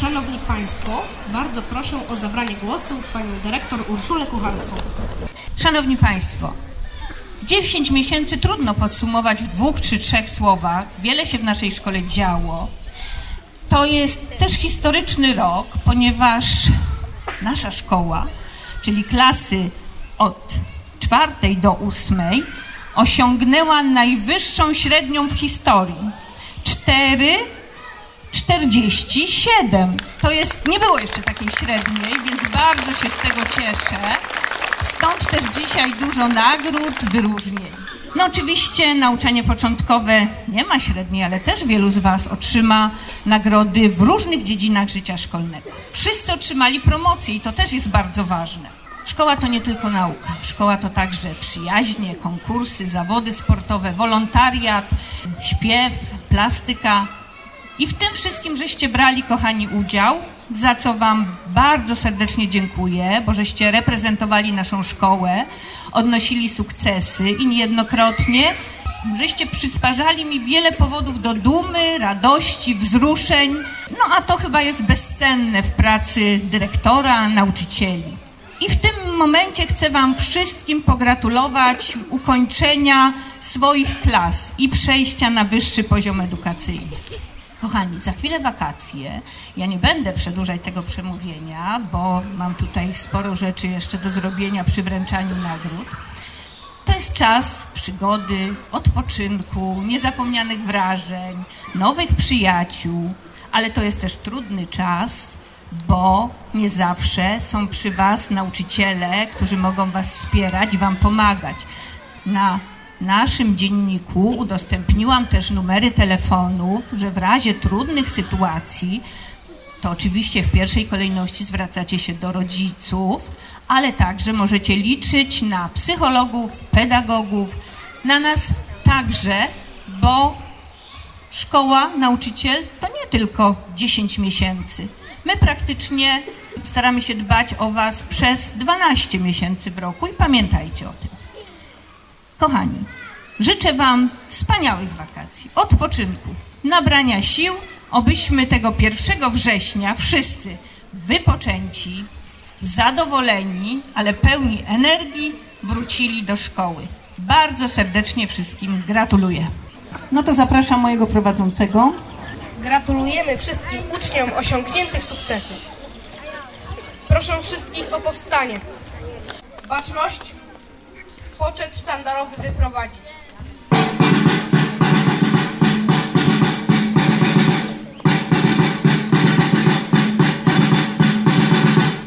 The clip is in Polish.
Szanowni Państwo, bardzo proszę o zabranie głosu panią dyrektor Urszulę Kucharską. Szanowni Państwo, 10 miesięcy trudno podsumować w 2 czy 3 słowach. Wiele się w naszej szkole działo. To jest też historyczny rok, ponieważ nasza szkoła, czyli klasy od 4 do 8, osiągnęła najwyższą średnią w historii. 4,47. To jest, nie było jeszcze takiej średniej, więc bardzo się z tego cieszę. Stąd też dzisiaj dużo nagród, wyróżnień. No oczywiście nauczanie początkowe nie ma średniej, ale też wielu z Was otrzyma nagrody w różnych dziedzinach życia szkolnego. Wszyscy otrzymali promocje i to też jest bardzo ważne. Szkoła to nie tylko nauka. Szkoła to także przyjaźnie, konkursy, zawody sportowe, wolontariat, śpiew, plastyka. I w tym wszystkim żeście brali, kochani, udział, za co Wam bardzo serdecznie dziękuję, bo żeście reprezentowali naszą szkołę, odnosili sukcesy i niejednokrotnie żeście przysparzali mi wiele powodów do dumy, radości, wzruszeń. No a to chyba jest bezcenne w pracy dyrektora, nauczycieli. I w tym momencie chcę Wam wszystkim pogratulować ukończenia swoich klas i przejścia na wyższy poziom edukacyjny. Kochani, za chwilę wakacje. Ja nie będę przedłużać tego przemówienia, bo mam tutaj sporo rzeczy jeszcze do zrobienia przy wręczaniu nagród. To jest czas przygody, odpoczynku, niezapomnianych wrażeń, nowych przyjaciół, ale to jest też trudny czas, bo nie zawsze są przy Was nauczyciele, którzy mogą Was wspierać i Wam pomagać. Na naszym dzienniku udostępniłam też numery telefonów, że w razie trudnych sytuacji, to oczywiście w pierwszej kolejności zwracacie się do rodziców, ale także możecie liczyć na psychologów, pedagogów, na nas także, bo szkoła, nauczyciel to nie tylko 10 miesięcy. My praktycznie staramy się dbać o Was przez 12 miesięcy w roku i pamiętajcie o tym. Kochani, życzę Wam wspaniałych wakacji, odpoczynku, nabrania sił, obyśmy tego 1 września wszyscy wypoczęci, zadowoleni, ale pełni energii wrócili do szkoły. Bardzo serdecznie wszystkim gratuluję. No to zapraszam mojego prowadzącego. Gratulujemy wszystkim uczniom osiągniętych sukcesów. Proszę wszystkich o powstanie. Baczność. Poczet sztandarowy wyprowadzić.